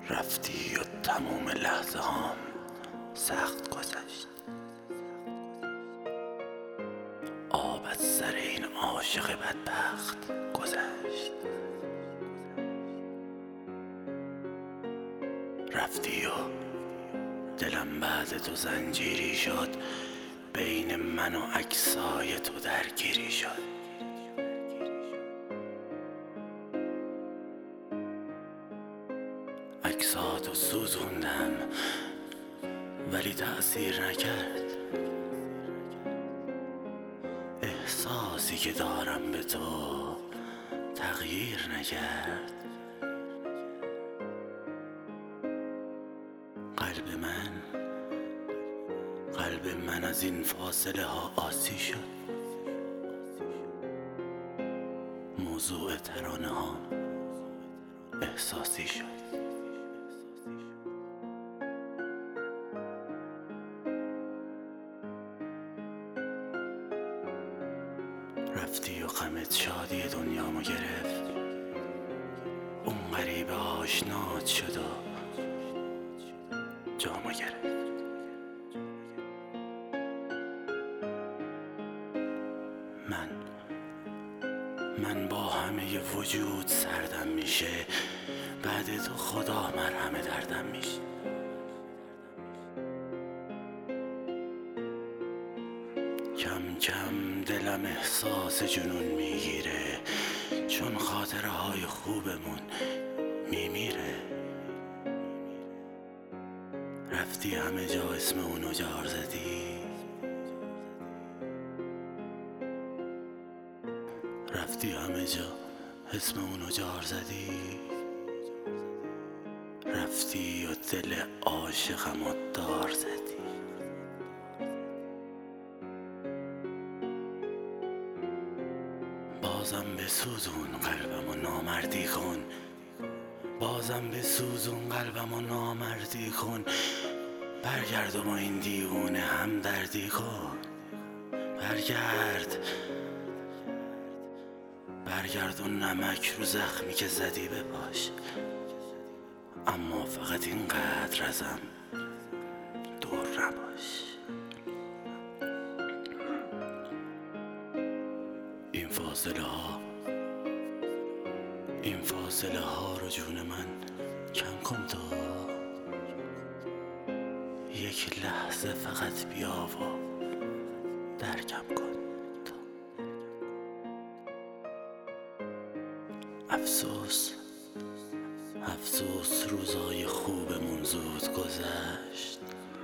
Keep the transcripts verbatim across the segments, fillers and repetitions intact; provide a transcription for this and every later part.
رفتی و تموم لحظه هام سخت گذشت. آب از سر این عاشق بدبخت گذشت. رفتی و دلم بعد تو زنجیری شد، بین من و عکسای تو درگیری شد. عکساتو سوزوندم ولی تأثیر نکرد. احساسی که دارم به تو تغییر نکرد. قلب من قلب من از این فاصله ها آسی شد. موضوع ترانه ها احساسی شد. رفتی و غمت شادی دنیامو گرفت. اون غریب آشنات شد و جامو گرفت. من من با همه وجود سردم میشه، بعد تو خدا مرهم دردم میشه. کم کم دلم احساس جنون میگیره، چون خاطره های خوبمون میمیره. رفتی همه جا اسم اونو جار زدی. رفتی همه جا اسم اونو جار زدی. رفتی و دل عاشقمو دار زدی. بازم بسوزون قلبمو نامردی کن. بازم بسوزون قلبمو نامردی کن. برگرد و با این دیوونه همدردی کن. برگرد برگرد و نمک رو زخمی که زدی بپاش. اما فقط اینقدر ازم دور نباش. این فاصله ها این فاصله ها رو جون من کم کن تو. یک لحظه فقط بیا و درکم کن تو. افسوس افسوس روزای خوبمون زود گذشت.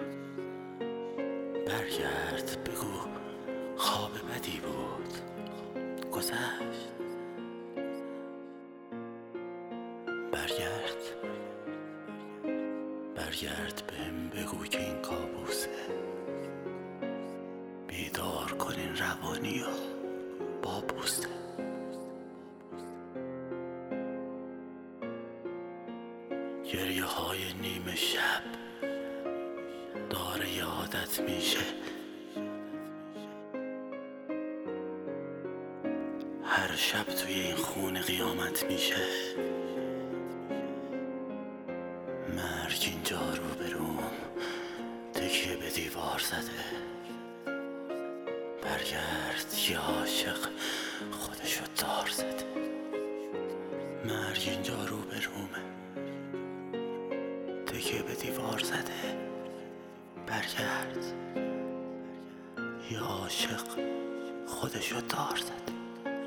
برگرد بگو خواب بدی بود گذشت. برگرد برگرد بهم بگو که این کابوسه. بیدار کن این روانی و با بوسه. گریه های نیمه شب داره یادت میشه. هر شب توی این خونه قیامت میشه. مرگ اینجا رو بروم تکیه به دیوار زده. برگرد یه عاشق خودشو دار زده. مرگ اینجا رو برومه تکیه به دیوار زده. برگرد یه عاشق خودشو دار زده.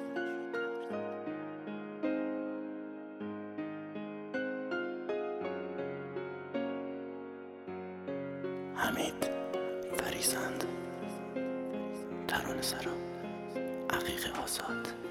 حمید فریسند، ترانه سرا، عقیق آزاد.